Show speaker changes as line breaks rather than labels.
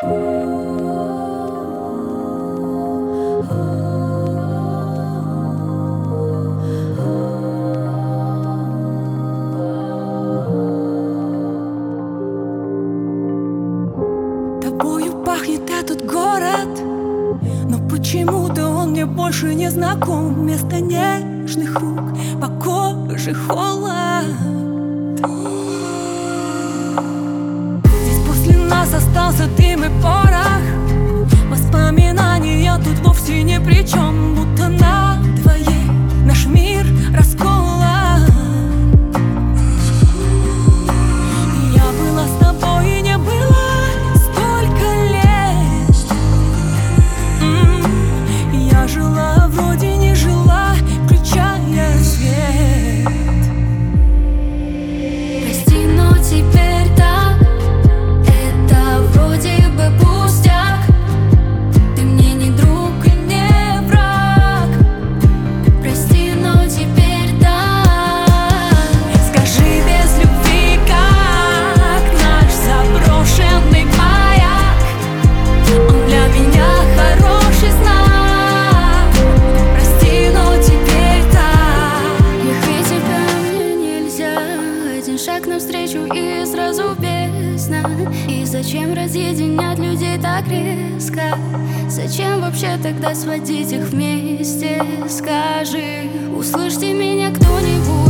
Тобою пахнет этот город, но почему-то он мне больше не знаком. Вместо нежных рук по коже холод. Здесь после нас остался дым и порох. Воспоминания тут вовсе ни при чем. Будто на двоих наш мир расколот. Я была с тобой и не было столько лет. Я жила, вроде не жила, включая свет.
Прости, но теперь так, это вроде бы пустяк. Ты мне не друг и не враг. Прости, но теперь так.
Скажи, без любви, как наш заброшенный маяк. Он для меня хороший знак. Прости, но теперь так.
Ехать тебя мне нельзя. Один шаг навстречу и сразу бездна. И зачем разъединять людей так резко? Зачем вообще тогда сводить их вместе? Скажи, услышьте меня кто-нибудь.